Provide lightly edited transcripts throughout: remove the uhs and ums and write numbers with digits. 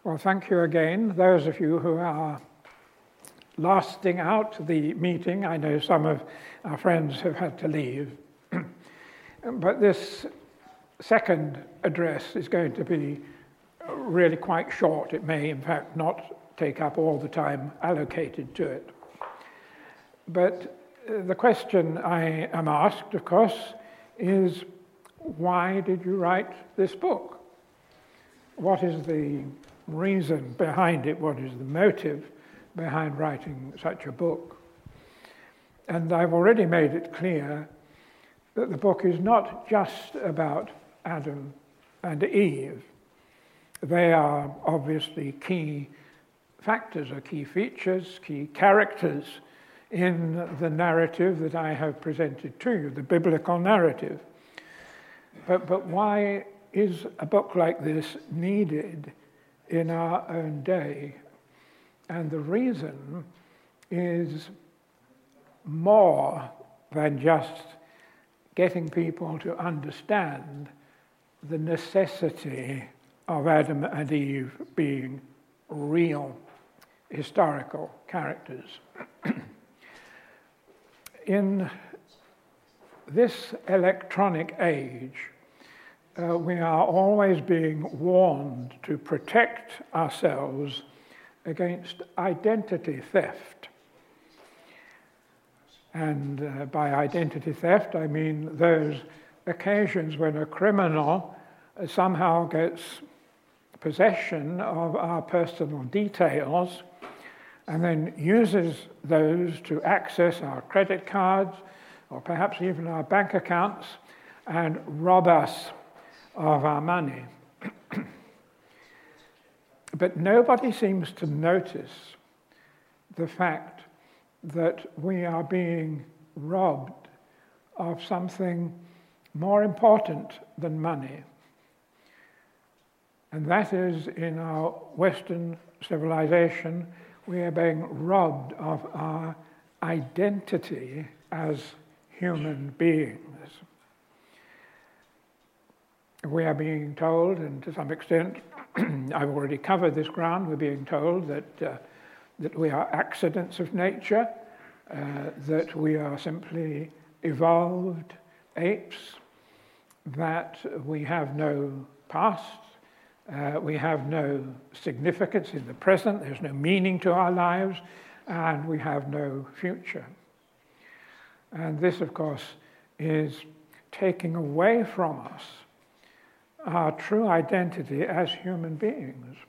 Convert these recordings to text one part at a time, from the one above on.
Well, thank you again. Those of you who are lasting out the meeting, I know some of our friends have had to leave, but this second address is going to be really quite short. It may, in fact, not take up all the time allocated to it. But the question I am asked, of course, is why did you write this book? What is the reason behind it? What is the motive behind writing such a book? And I've already made it clear that the book is not just about Adam and Eve. They are obviously key factors or key features, key characters in the narrative that I have presented to you, the biblical narrative. But why is a book like this needed in our own day? And the reason is more than just getting people to understand the necessity of Adam and Eve being real historical characters. In this electronic age, we are always being warned to protect ourselves against identity theft. And by identity theft, I mean those occasions when a criminal somehow gets possession of our personal details and then uses those to access our credit cards or perhaps even our bank accounts and rob us of our money. But nobody seems to notice the fact that we are being robbed of something more important than money. And that is, in our Western civilization, we are being robbed of our identity as human beings. We are being told, and to some extent, I've already covered this ground, we're being told that we are accidents of nature, that we are simply evolved apes, that we have no past, we have no significance in the present, there's no meaning to our lives, and we have no future. And this, of course, is taking away from us our true identity as human beings.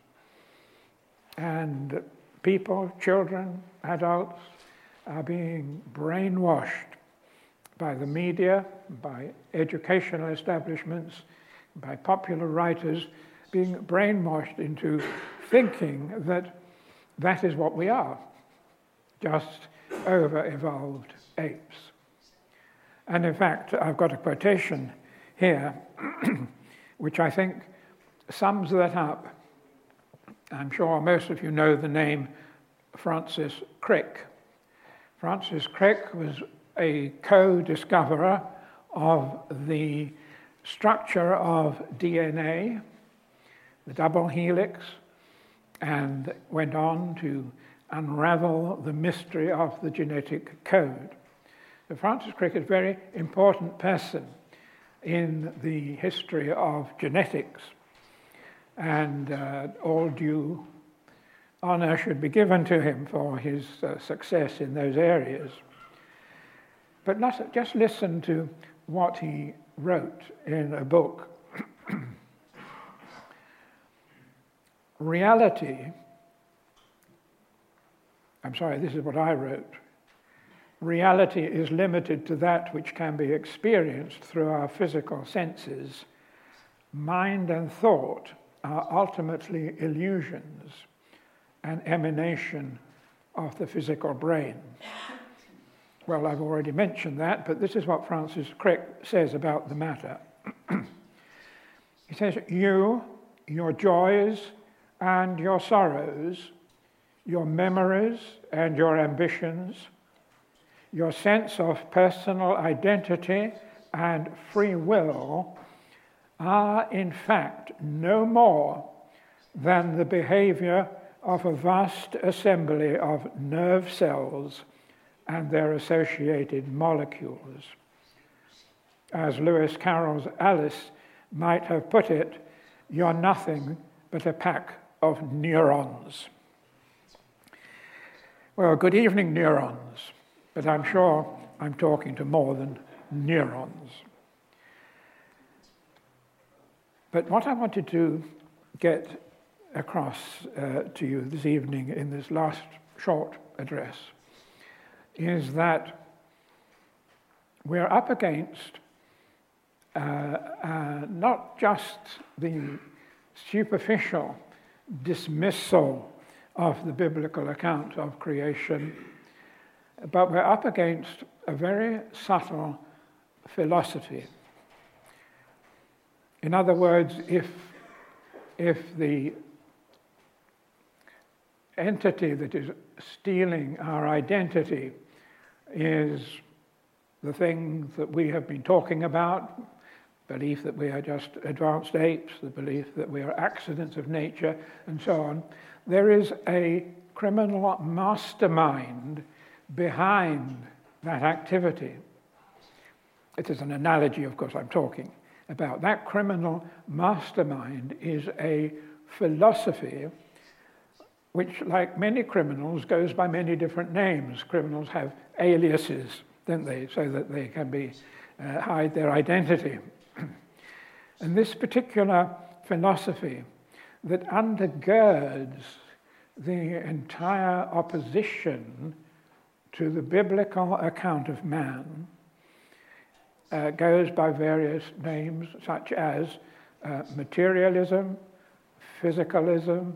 And people, children, adults, are being brainwashed by the media, by educational establishments, by popular writers, being brainwashed into thinking that that is what we are, just over-evolved apes. And in fact, I've got a quotation here which I think sums that up. I'm sure most of you know the name Francis Crick. Francis Crick was a co-discoverer of the structure of DNA, the double helix, and went on to unravel the mystery of the genetic code. So Francis Crick is a very important person in the history of genetics, and all due honor should be given to him for his success in those areas. But just listen to what he wrote in a book. This is what I wrote. Reality is limited to that which can be experienced through our physical senses. Mind and thought are ultimately illusions, an emanation of the physical brain. Well, I've already mentioned that, but this is what Francis Crick says about the matter. He says, you, your joys and your sorrows, your memories and your ambitions, your sense of personal identity and free will are in fact no more than the behavior of a vast assembly of nerve cells and their associated molecules. As Lewis Carroll's Alice might have put it, you're nothing but a pack of neurons. Well, good evening, neurons, but I'm sure I'm talking to more than neurons. But what I wanted to get across to you this evening in this last short address is that we're up against not just the superficial dismissal of the biblical account of creation, but we're up against a very subtle philosophy. In other words, if the entity that is stealing our identity is the thing that we have been talking about, belief that we are just advanced apes, the belief that we are accidents of nature, and so on, there is a criminal mastermind behind that activity. It is an analogy, of course, I'm talking about. That criminal mastermind is a philosophy which, like many criminals, goes by many different names. Criminals have aliases, don't they, so that they can hide their identity. And this particular philosophy that undergirds the entire opposition to the biblical account of man goes by various names, such as materialism, physicalism.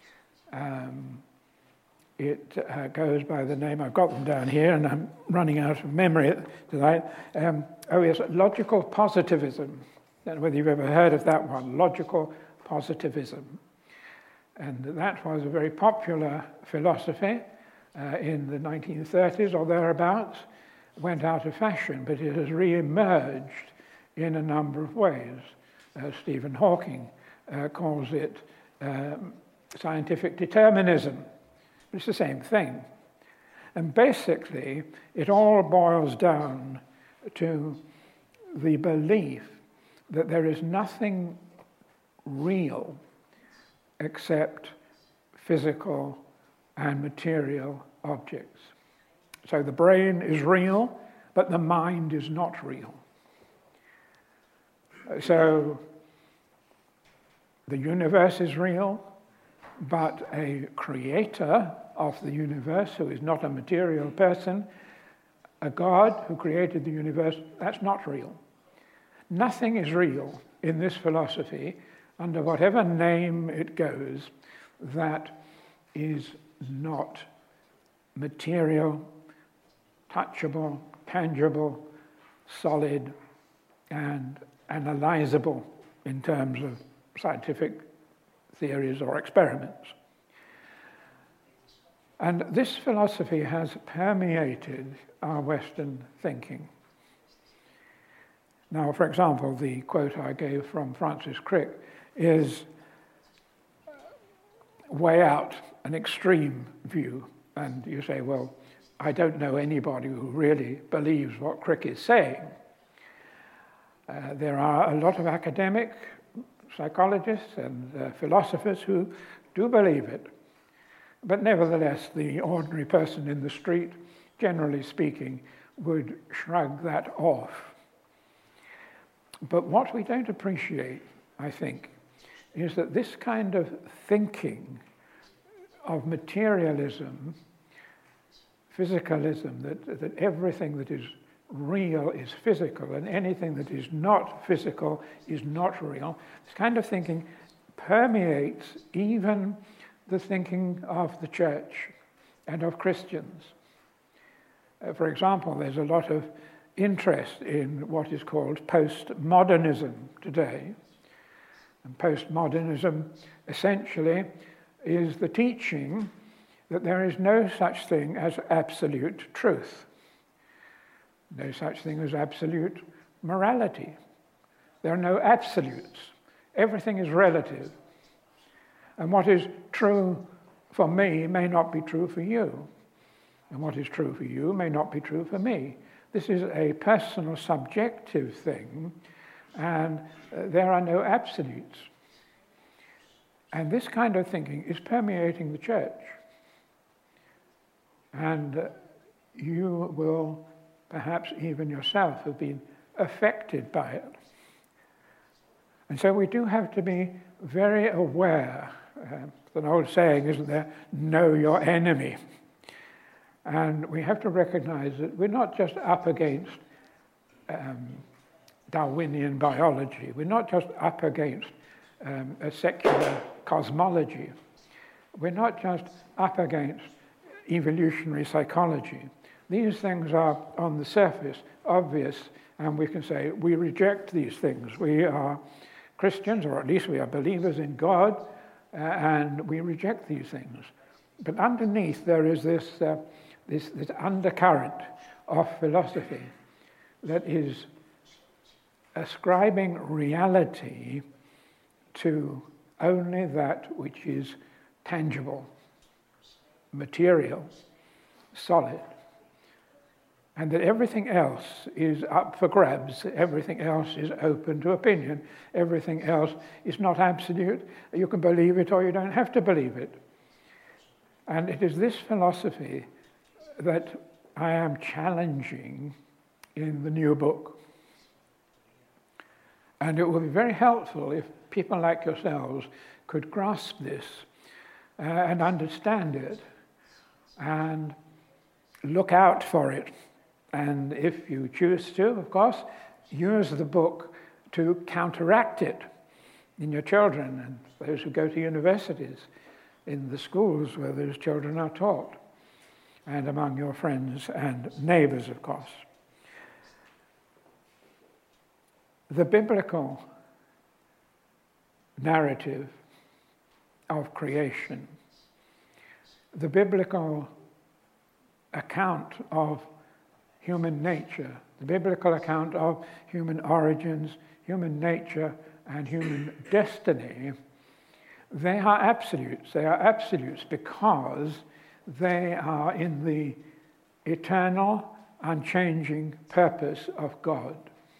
It goes by the name, I've got them down here, and I'm running out of memory tonight. Logical positivism. I don't know whether you've ever heard of that one, logical positivism. And that was a very popular philosophy in the 1930s or thereabouts. Went out of fashion, but it has re-emerged in a number of ways. Stephen Hawking calls it scientific determinism. It's the same thing. And basically, it all boils down to the belief that there is nothing real except physical and material objects. So the brain is real, but the mind is not real. So the universe is real, but a creator of the universe who is not a material person, a God who created the universe, that's not real. Nothing is real in this philosophy, under whatever name it goes, that is not material, touchable, tangible, solid, and analyzable in terms of scientific theories or experiments. And this philosophy has permeated our Western thinking. Now, for example, the quote I gave from Francis Crick is way out, an extreme view. And you say, well, I don't know anybody who really believes what Crick is saying. There are a lot of academic psychologists and philosophers who do believe it. But nevertheless, the ordinary person in the street, generally speaking, would shrug that off. But what we don't appreciate, I think, is that this kind of thinking of materialism, physicalism, that everything that is real is physical and anything that is not physical is not real, this kind of thinking permeates even the thinking of the church and of Christians. For example, there's a lot of interest in what is called postmodernism today. And postmodernism essentially is the teaching that there is no such thing as absolute truth, no such thing as absolute morality. There are no absolutes. Everything is relative. And what is true for me may not be true for you. And what is true for you may not be true for me. This is a personal, subjective thing, and there are no absolutes. And this kind of thinking is permeating the church. And you will perhaps even yourself have been affected by it. And so we do have to be very aware. There's an old saying, isn't there? Know your enemy. And we have to recognize that we're not just up against Darwinian biology. We're not just up against a secular cosmology. We're not just up against evolutionary psychology. These things are on the surface obvious, and we can say we reject these things. We are Christians, or at least we are believers in God, and we reject these things. But underneath there is this undercurrent of philosophy that is ascribing reality to only that which is tangible, material, solid, and that everything else is up for grabs, everything else is open to opinion, everything else is not absolute. You can believe it or you don't have to believe it. And it is this philosophy that I am challenging in the new book. And it would be very helpful if people like yourselves could grasp this and understand it and look out for it. And if you choose to, of course, use the book to counteract it in your children and those who go to universities, in the schools where those children are taught, and among your friends and neighbors, of course. The biblical narrative of creation, the biblical account of human nature, the biblical account of human origins, human nature, and human destiny, they are absolutes. They are absolutes because they are in the eternal, unchanging purpose of God.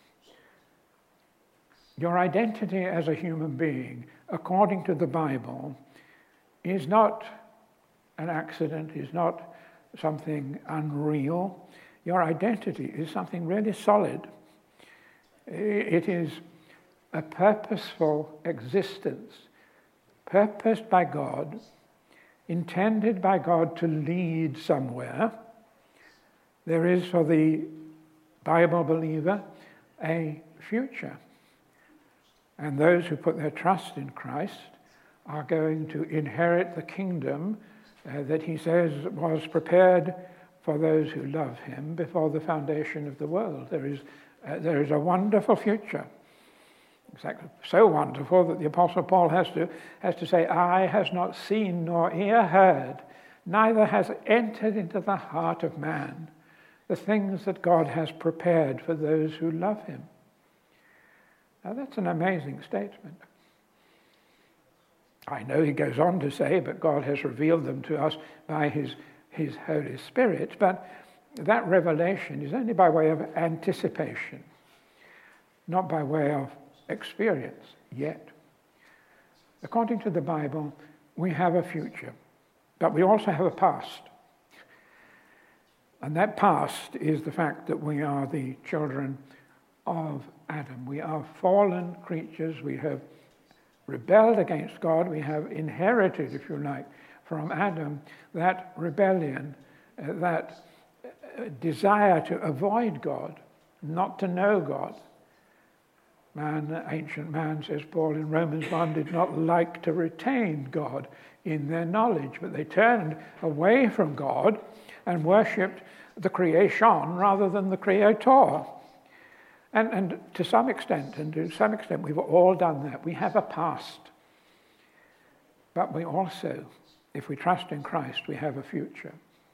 Your identity as a human being, according to the Bible, is not an accident, is not something unreal. Your identity is something really solid. It is a purposeful existence, purposed by God, intended by God to lead somewhere. There is, for the Bible believer, a future. And those who put their trust in Christ are going to inherit the kingdom that he says was prepared for those who love him before the foundation of the world. There is a wonderful future. Exactly, so wonderful that the Apostle Paul has to say, eye has not seen nor ear heard, neither has entered into the heart of man the things that God has prepared for those who love him. Now that's an amazing statement. I know he goes on to say, but God has revealed them to us by his Holy Spirit, but that revelation is only by way of anticipation, not by way of experience yet. According to the Bible, we have a future, but we also have a past. And that past is the fact that we are the children of Adam. We are fallen creatures. We have rebelled against God. We have inherited, if you like, from Adam that rebellion, that desire to avoid God, not to know God. Ancient man, says Paul in Romans 1, did not like to retain God in their knowledge, but they turned away from God and worshipped the creation rather than the creator. And to some extent, we've all done that. We have a past. But we also, if we trust in Christ, we have a future.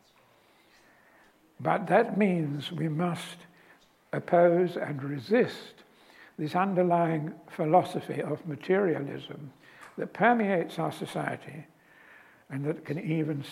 But that means we must oppose and resist this underlying philosophy of materialism that permeates our society and that can even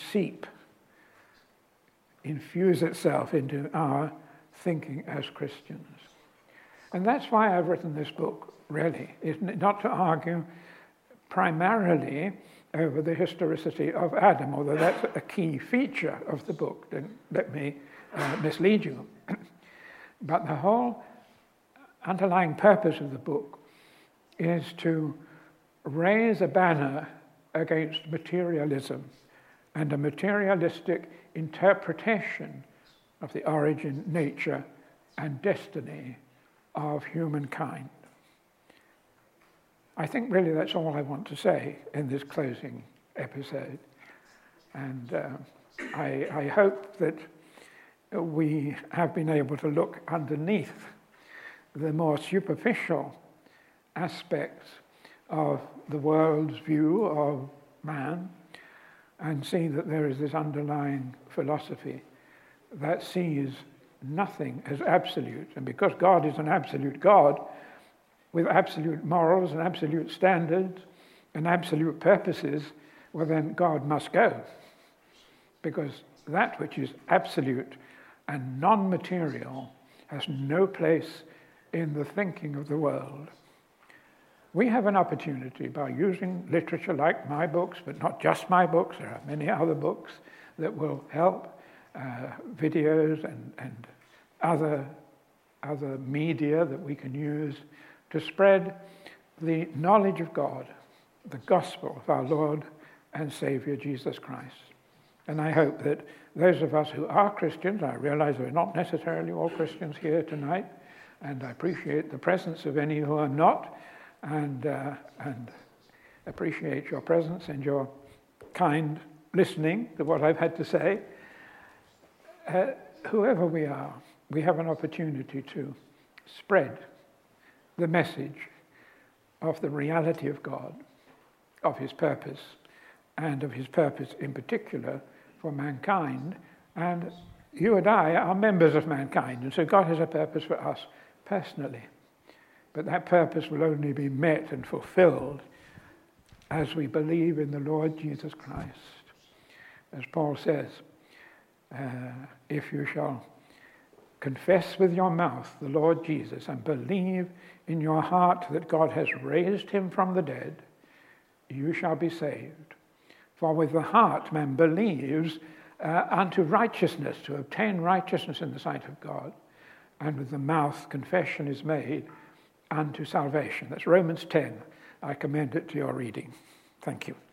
infuse itself into our thinking as Christians. And that's why I've written this book, really, is not to argue primarily over the historicity of Adam, although that's a key feature of the book. Don't let me mislead you. But the whole underlying purpose of the book is to raise a banner against materialism and a materialistic interpretation of the origin, nature, and destiny of humankind. I think really that's all I want to say in this closing episode. And I hope that we have been able to look underneath the more superficial aspects of the world's view of man and see that there is this underlying philosophy that sees nothing as absolute. And because God is an absolute God with absolute morals and absolute standards and absolute purposes, well then God must go. Because that which is absolute and non-material has no place in the thinking of the world. We have an opportunity by using literature like my books, but not just my books, there are many other books that will help, videos and other media that we can use to spread the knowledge of God, the gospel of our Lord and Savior Jesus Christ. And I hope that those of us who are Christians, I realize we're not necessarily all Christians here tonight, and I appreciate the presence of any who are not, and appreciate your presence and your kind listening to what I've had to say. Whoever we are, we have an opportunity to spread the message of the reality of God, of his purpose, and of his purpose in particular for mankind. And you and I are members of mankind, and so God has a purpose for us personally. But that purpose will only be met and fulfilled as we believe in the Lord Jesus Christ. As Paul says, if you shall confess with your mouth the Lord Jesus and believe in your heart that God has raised him from the dead, you shall be saved. For with the heart man believes unto righteousness, to obtain righteousness in the sight of God, and with the mouth confession is made unto salvation. That's Romans 10. I commend it to your reading. Thank you.